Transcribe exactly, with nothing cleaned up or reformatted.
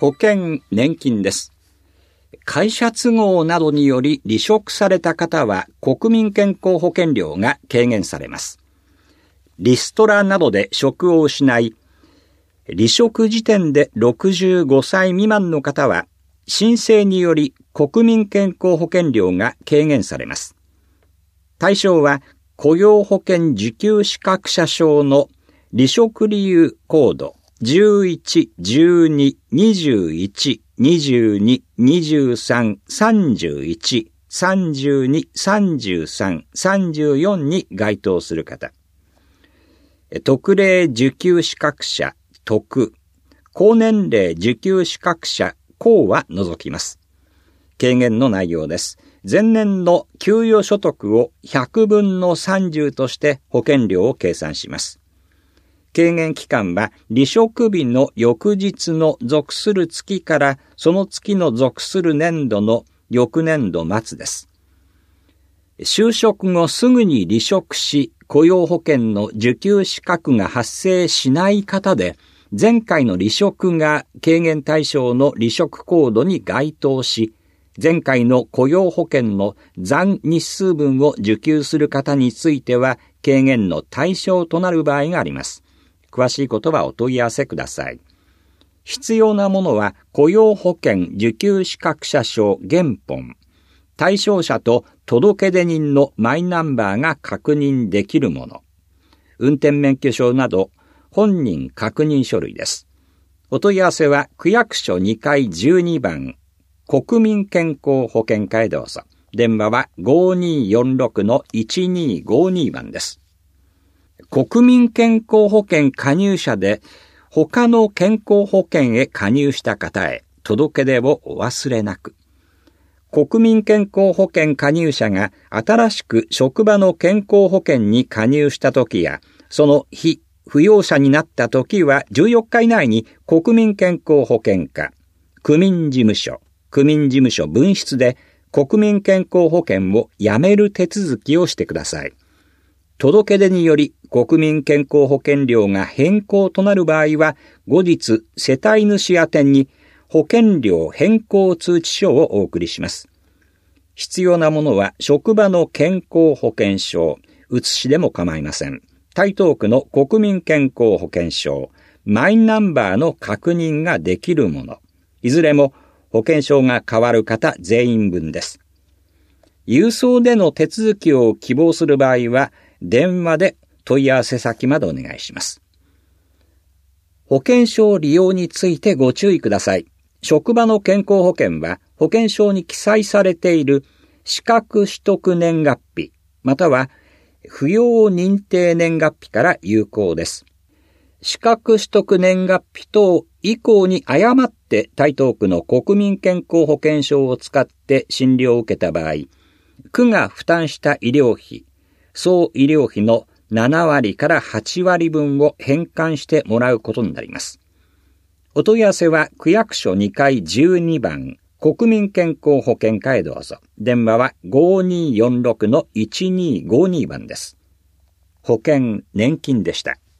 保険・年金です。会社都合などにより離職された方は国民健康保険料が軽減されます。リストラなどで職を失い、離職時点でろくじゅうごさい未満の方は申請により国民健康保険料が軽減されます。対象は雇用保険受給資格者証の離職理由コードじゅういち、じゅうに、にじゅういち、にじゅうに、にじゅうさん、さんじゅういち、さんじゅうに、さんじゅうさん、さんじゅうよんに該当する方。特例受給資格者、特、高年齢受給資格者、高は除きます。軽減の内容です。前年の給与所得をひゃくぶんのさんじゅうとして保険料を計算します。軽減期間は離職日の翌日の属する月からその月の属する年度の翌年度末です。就職後すぐに離職し雇用保険の受給資格が発生しない方で、前回の離職が軽減対象の離職コードに該当し、前回の雇用保険の残日数分を受給する方については軽減の対象となる場合があります。詳しいことはお問い合わせください。必要なものは雇用保険受給資格者証原本、対象者と届出人のマイナンバーが確認できるもの、運転免許証など本人確認書類です。お問い合わせは区役所にかいじゅうにばん国民健康保険課へどうぞ。電話は ごにーよんろくのいちにーごに 番です。国民健康保険加入者で他の健康保険へ加入した方へ届け出をお忘れなく。国民健康保険加入者が新しく職場の健康保険に加入したときや、その非扶養者になったときはじゅうよっか以内に国民健康保険課、区民事務所、区民事務所分室で国民健康保険をやめる手続きをしてください。届け出により国民健康保険料が変更となる場合は、後日世帯主宛てに保険料変更通知書をお送りします。必要なものは職場の健康保険証、写しでも構いません。台東区の国民健康保険証、マイナンバーの確認ができるもの、いずれも保険証が変わる方全員分です。郵送での手続きを希望する場合は、電話で問い合わせ先までお願いします。保険証利用についてご注意ください。職場の健康保険は保険証に記載されている資格取得年月日、または扶養認定年月日から有効です。資格取得年月日等以降に誤って台東区の国民健康保険証を使って診療を受けた場合、区が負担した医療費、総医療費のななわりからはちわりぶんを返還してもらうことになります。お問い合わせは区役所にかいじゅうにばん国民健康保険課へどうぞ。電話は ごにーよんろくのいちにーごに 番です。保険・年金でした。